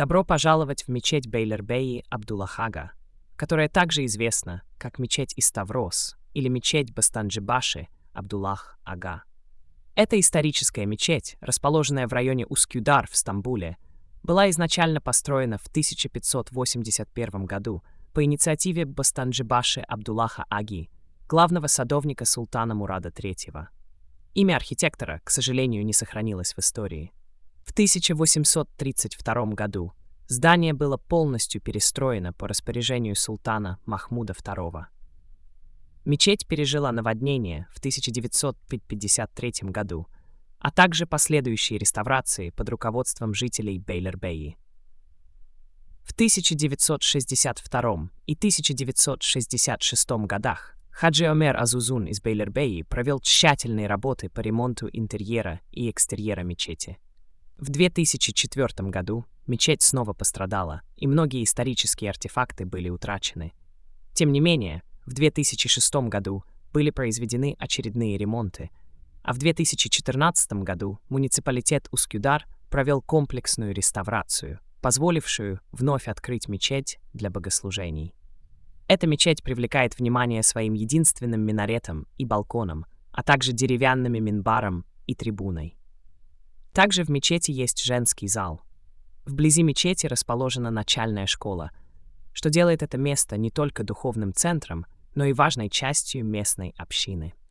Добро пожаловать в мечеть Бейлербеи Абдуллахага, которая также известна как мечеть Иставрос или мечеть Бостанджибаши Абдуллах-ага. Эта историческая мечеть, расположенная в районе Ускюдар в Стамбуле, была изначально построена в 1581 году по инициативе Бостанджибаши Абдуллаха-аги, главного садовника султана Мурада III. Имя архитектора, к сожалению, не сохранилось в истории. В 1832 году здание было полностью перестроено по распоряжению султана Махмуда II. Мечеть пережила наводнение в 1953 году, а также последующие реставрации под руководством жителей Бейлербеи. В 1962 и 1966 годах Хаджи Омер Азузун из Бейлербеи провел тщательные работы по ремонту интерьера и экстерьера мечети. В 2004 году мечеть снова пострадала, и многие исторические артефакты были утрачены. Тем не менее, в 2006 году были произведены очередные ремонты, а в 2014 году муниципалитет Ускюдар провел комплексную реставрацию, позволившую вновь открыть мечеть для богослужений. Эта мечеть привлекает внимание своим единственным минаретом и балконом, а также деревянными минбаром и трибуной. Также в мечети есть женский зал. Вблизи мечети расположена начальная школа, что делает это место не только духовным центром, но и важной частью местной общины.